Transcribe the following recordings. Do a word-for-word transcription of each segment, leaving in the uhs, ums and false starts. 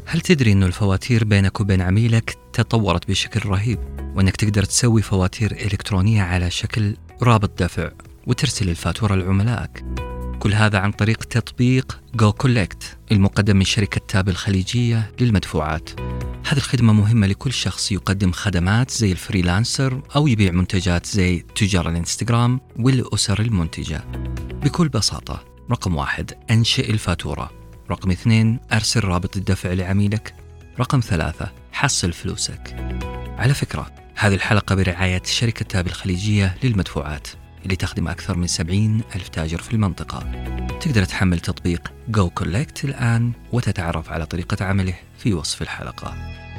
هل تدري أنه الفواتير بينك وبين عميلك تطورت بشكل رهيب، وأنك تقدر تسوي فواتير إلكترونية على شكل رابط دفع وترسل الفاتورة لعملائك؟ كل هذا عن طريق تطبيق جو كولكت المقدم من شركة تاب الخليجية للمدفوعات. هذه الخدمة مهمة لكل شخص يقدم خدمات زي الفريلانسر أو يبيع منتجات زي تجار الانستغرام والأسر المنتجة. بكل بساطة، رقم واحد، أنشئ الفاتورة. رقم اثنين، أرسل رابط الدفع لعميلك. رقم ثلاثة، حصل فلوسك. على فكرة، هذه الحلقة برعاية شركة تاب الخليجية للمدفوعات اللي تخدم أكثر من سبعين ألف تاجر في المنطقة. تقدر تحمل تطبيق جو كولكت الآن وتتعرف على طريقة عمله في وصف الحلقة.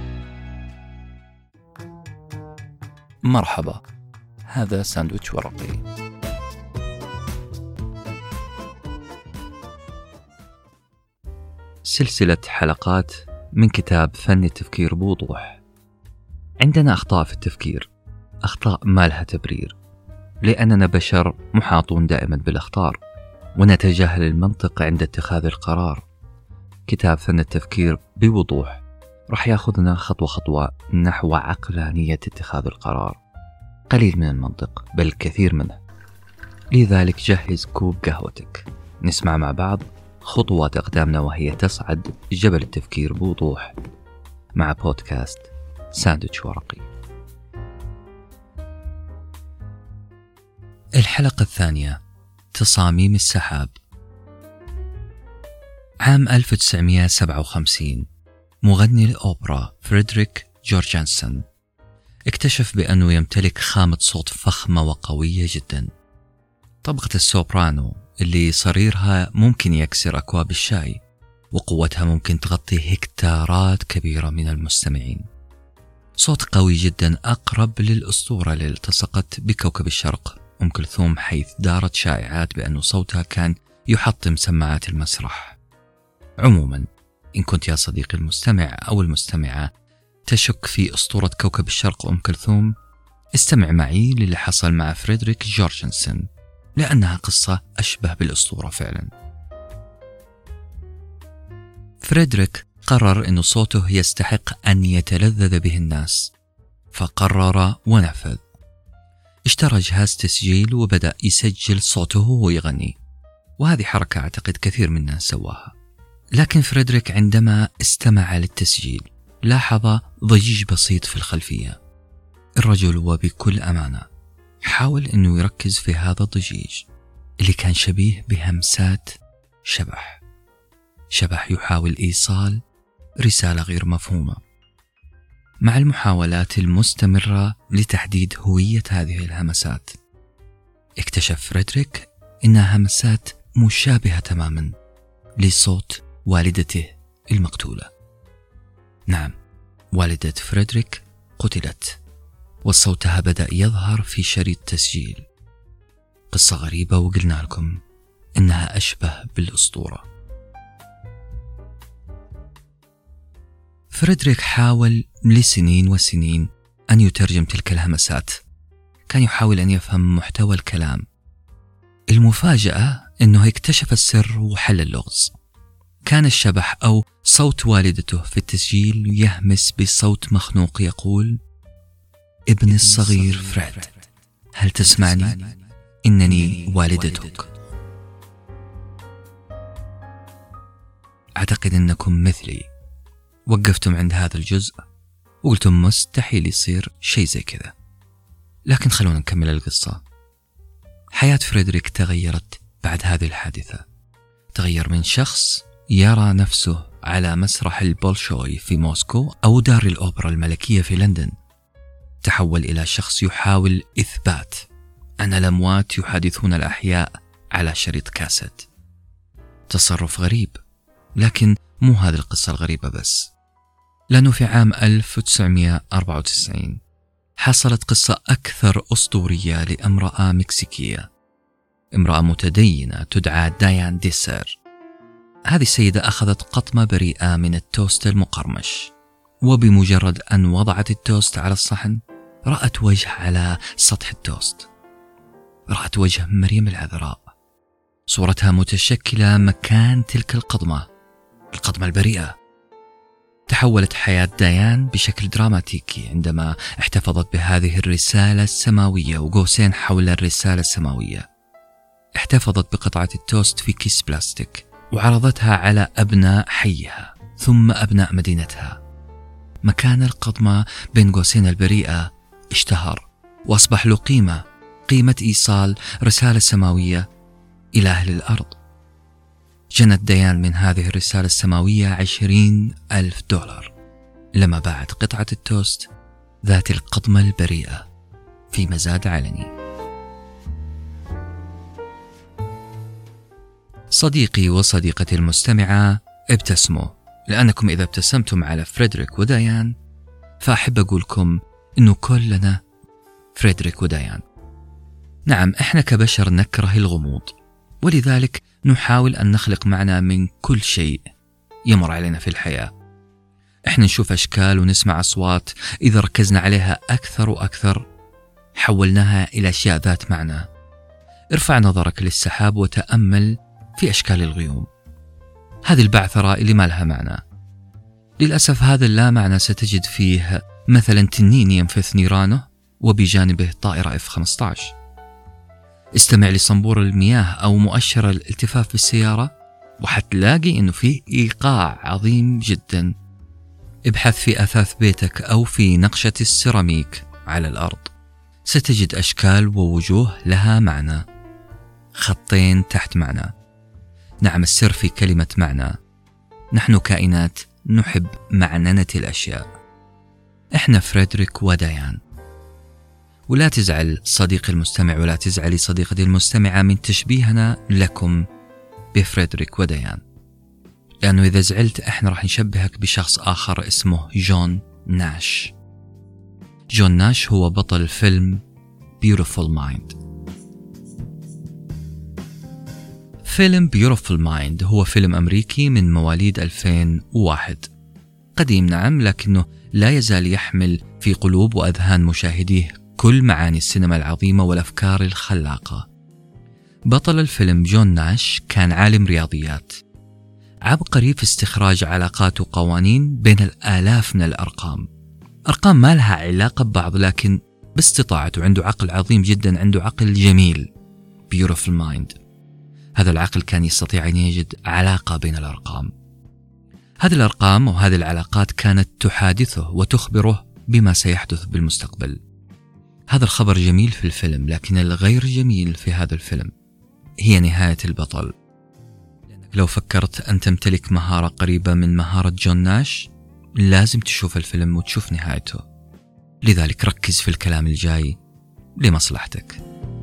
مرحبا، هذا ساندويتش ورقي. سلسلة حلقات من كتاب فن التفكير بوضوح. عندنا أخطاء في التفكير، أخطاء ما لها تبرير، لأننا بشر محاطون دائما بالأخطار ونتجاهل المنطق عند اتخاذ القرار. كتاب فن التفكير بوضوح رح ياخذنا خطوة خطوة نحو عقلانية اتخاذ القرار، قليل من المنطق بل كثير منه. لذلك جهز كوب قهوتك، نسمع مع بعض خطوات أقدامنا وهي تصعد جبل التفكير بوضوح مع بودكاست ساندويتش ورقي. الحلقة الثانية، تصاميم السحاب. عام ألف وتسعمائة وسبعة وخمسين، مغني الأوبرا فريدريك جورجانسون اكتشف بأنه يمتلك خامة صوت فخمة وقوية جدا. طبقة السوبرانو اللي صريرها ممكن يكسر أكواب الشاي وقوتها ممكن تغطي هكتارات كبيرة من المستمعين. صوت قوي جدا أقرب للأسطورة اللي التصقت بكوكب الشرق أم كلثوم، حيث دارت شائعات بأن صوتها كان يحطم سماعات المسرح. عموما، إن كنت يا صديقي المستمع أو المستمعة تشك في أسطورة كوكب الشرق أم كلثوم، استمع معي للي حصل مع فريدريك جورجانسون، لأنها قصة أشبه بالأسطورة فعلا. فريدريك قرر أن صوته يستحق أن يتلذذ به الناس، فقرر ونفذ. اشترى جهاز تسجيل وبدأ يسجل صوته وهو يغني، وهذه حركة أعتقد كثير من الناس سواها. لكن فريدريك عندما استمع للتسجيل لاحظ ضجيج بسيط في الخلفية. الرجل وبكل أمانة حاول أنه يركز في هذا الضجيج اللي كان شبيه بهمسات شبح شبح يحاول إيصال رسالة غير مفهومة. مع المحاولات المستمرة لتحديد هوية هذه الهمسات، اكتشف فريدريك إنها همسات مشابهة تماما لصوت والدته المقتولة. نعم، والدة فريدريك قتلت وصوتها بدأ يظهر في شريط تسجيل. قصة غريبة، وقلنا لكم إنها أشبه بالأسطورة. فريدريك حاول لسنين وسنين أن يترجم تلك الهمسات، كان يحاول أن يفهم محتوى الكلام. المفاجأة أنه اكتشف السر وحل اللغز. كان الشبح أو صوت والدته في التسجيل يهمس بصوت مخنوق يقول: ابن الصغير فريد، هل تسمعني؟ إنني والدتك. أعتقد أنكم مثلي وقفتم عند هذا الجزء وقلتم مستحيل يصير شيء زي كذا. لكن خلونا نكمل القصة. حياة فريدريك تغيرت بعد هذه الحادثة. تغير من شخص يرى نفسه على مسرح البولشوي في موسكو أو دار الأوبرا الملكية في لندن، تحول إلى شخص يحاول إثبات أن الأموات يحادثون الأحياء على شريط كاسيت. تصرف غريب، لكن مو هذه القصة الغريبة بس، لأنه في عام ألف وتسعمائة وأربعة وتسعين حصلت قصة أكثر أسطورية لامرأة مكسيكية، امرأة متدينة تدعى ديان ديسير. هذه السيدة أخذت قطمة بريئة من التوست المقرمش، وبمجرد أن وضعت التوست على الصحن رأت وجه على سطح التوست، رأت وجه مريم العذراء، صورتها متشكلة مكان تلك القطمة، القطمة البريئة. تحولت حياة ديان بشكل دراماتيكي عندما احتفظت بهذه الرسالة السماوية وقوسين حول الرسالة السماوية. احتفظت بقطعة التوست في كيس بلاستيك وعرضتها على أبناء حيها ثم أبناء مدينتها. مكان القضمة بين قوسين البريئة اشتهر وأصبح له قيمة، قيمة إيصال رسالة سماوية إلى أهل الأرض. جنت ديان من هذه الرسالة السماوية عشرين ألف دولار لما باعت قطعة التوست ذات القضمة البريئة في مزاد علني. صديقي وصديقتي المستمعة، ابتسموا، لأنكم إذا ابتسمتم على فريدريك وديان فأحب أقولكم إنه كلنا فريدريك وديان. نعم، إحنا كبشر نكره الغموض، ولذلك نحاول أن نخلق معنى من كل شيء يمر علينا في الحياة. إحنا نشوف أشكال ونسمع أصوات، إذا ركزنا عليها أكثر وأكثر حولناها إلى أشياء ذات معنى. ارفع نظرك للسحاب وتأمل في أشكال الغيوم، هذه البعثرة اللي ما لها معنى. للأسف هذا اللا معنى ستجد فيه مثلا تنين ينفث نيرانه وبجانبه طائرة إف خمسة عشر. استمع لصنبور المياه أو مؤشر الالتفاف بالسيارة وحتلاقي إنه فيه إيقاع عظيم جدا. ابحث في أثاث بيتك أو في نقشة السيراميك على الأرض، ستجد أشكال ووجوه لها معنى، خطين تحت معنى. نعم، السر في كلمة معنى. نحن كائنات نحب معننة الأشياء. إحنا فريدريك وديان. ولا تزعل صديقي المستمع ولا تزعلي صديقتي المستمعة من تشبيهنا لكم بفريدريك وديان، لأنه إذا زعلت إحنا راح نشبهك بشخص آخر اسمه جون ناش. جون ناش هو بطل فيلم Beautiful Mind. فيلم Beautiful Mind هو فيلم أمريكي من مواليد ألفين وواحد، قديم نعم، لكنه لا يزال يحمل في قلوب وأذهان مشاهديه كل معاني السينما العظيمة والأفكار الخلاقة. بطل الفيلم جون ناش كان عالم رياضيات عبقري في استخراج علاقات وقوانين بين الآلاف من الأرقام، أرقام ما لها علاقة ببعض، لكن باستطاعته عنده عقل عظيم جدا، عنده عقل جميل Beautiful Mind. هذا العقل كان يستطيع أن يجد علاقة بين الأرقام. هذه الأرقام وهذه العلاقات كانت تحادثه وتخبره بما سيحدث بالمستقبل. هذا الخبر جميل في الفيلم، لكن الغير جميل في هذا الفيلم هي نهاية البطل. لأنك لو فكرت أن تمتلك مهارة قريبة من مهارة جون ناش لازم تشوف الفيلم وتشوف نهايته. لذلك ركز في الكلام الجاي لمصلحتك.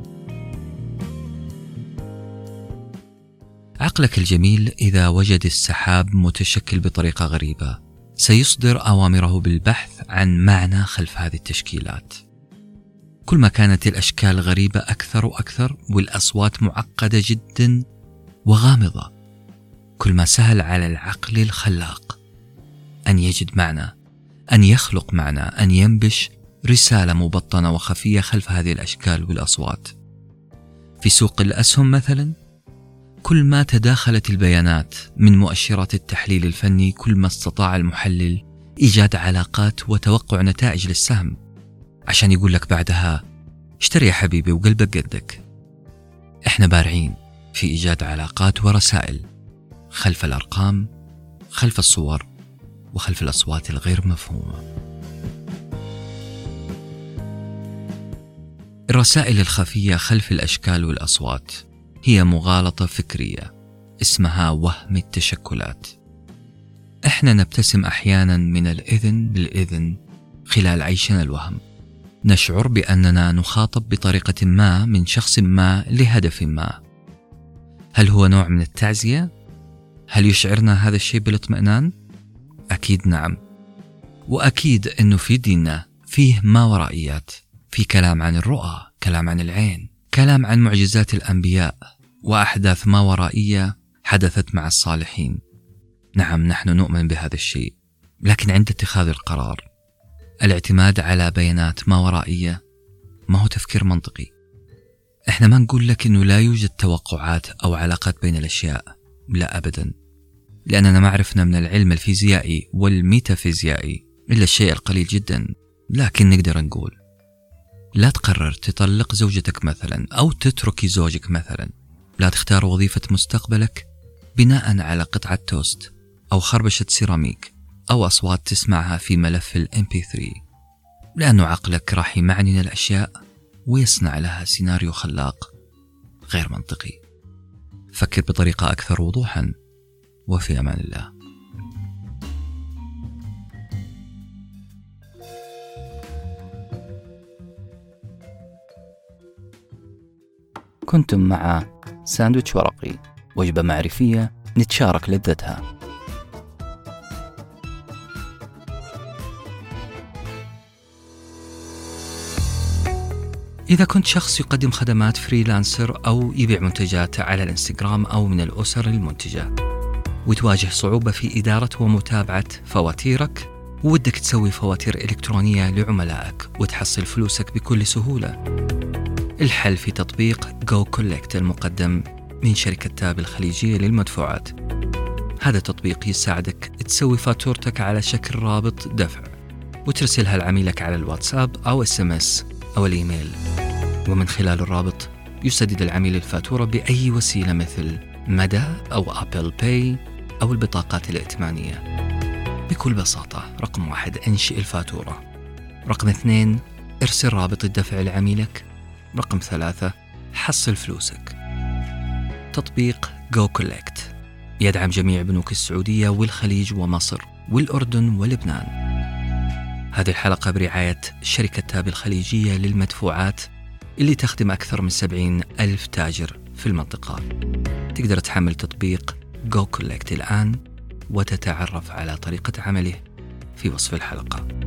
عقلك الجميل إذا وجد السحاب متشكل بطريقة غريبة سيصدر أوامره بالبحث عن معنى خلف هذه التشكيلات. كل ما كانت الأشكال غريبة أكثر وأكثر والأصوات معقدة جدا وغامضة، كل ما سهل على العقل الخلاق أن يجد معنى، أن يخلق معنى، أن ينبش رسالة مبطنة وخفية خلف هذه الأشكال والأصوات. في سوق الأسهم مثلا، كل ما تداخلت البيانات من مؤشرات التحليل الفني كل ما استطاع المحلل إيجاد علاقات وتوقع نتائج للسهم، عشان يقول لك بعدها اشتري يا حبيبي وقلبك قدك. احنا بارعين في إيجاد علاقات ورسائل خلف الأرقام، خلف الصور، وخلف الأصوات الغير مفهومة. الرسائل الخفية خلف الأشكال والأصوات هي مغالطة فكرية اسمها وهم التشكلات. احنا نبتسم أحيانا من الإذن للإذن خلال عيشنا الوهم، نشعر بأننا نخاطب بطريقة ما من شخص ما لهدف ما. هل هو نوع من التعزية؟ هل يشعرنا هذا الشيء بالاطمئنان؟ أكيد نعم. وأكيد أنه في ديننا فيه ما ورائيات، في كلام عن الرؤى، كلام عن العين، كلام عن معجزات الأنبياء وأحداث ما ورائية حدثت مع الصالحين. نعم، نحن نؤمن بهذا الشيء، لكن عند اتخاذ القرار الاعتماد على بيانات ما ورائية ما هو تفكير منطقي. احنا ما نقول لك انه لا يوجد توقعات او علاقات بين الاشياء، لا ابدا. لأننا ما عرفنا من العلم الفيزيائي والميتافيزيائي إلا الشيء القليل جدا. لكن نقدر نقول لا تقرر تطلق زوجتك مثلا أو تتركي زوجك مثلا. لا تختار وظيفة مستقبلك بناء على قطعة توست أو خربشة سيراميك أو أصوات تسمعها في ملف ال إم بي ثري، لأنه عقلك راح يمعنن الأشياء ويصنع لها سيناريو خلاق غير منطقي. فكر بطريقة أكثر وضوحا، وفي أمان الله. كنتم مع ساندويتش ورقي، وجبة معرفية نتشارك لذتها. إذا كنت شخص يقدم خدمات فريلانسر أو يبيع منتجات على الانستغرام أو من الأسر المنتجة، وتواجه صعوبة في إدارة ومتابعة فواتيرك، وودك تسوي فواتير إلكترونية لعملائك وتحصل فلوسك بكل سهولة، الحل في تطبيق جو كولكت المقدم من شركة تاب الخليجية للمدفوعات. هذا التطبيق يساعدك تسوي فاتورتك على شكل رابط دفع وترسلها لعميلك على الواتساب أو اس ام اس أو الإيميل، ومن خلال الرابط يسدد العميل الفاتورة بأي وسيلة مثل مدى أو أبل باي أو البطاقات الائتمانية. بكل بساطة، رقم واحد انشئ الفاتورة، رقم اثنين ارسل رابط الدفع لعميلك، رقم ثلاثة حصل فلوسك. تطبيق جو كولكت يدعم جميع بنوك السعودية والخليج ومصر والأردن ولبنان. هذه الحلقة برعاية شركة تاب الخليجية للمدفوعات اللي تخدم أكثر من سبعين ألف تاجر في المنطقة. تقدر تحمل تطبيق جو كولكت الآن وتتعرف على طريقة عمله في وصف الحلقة.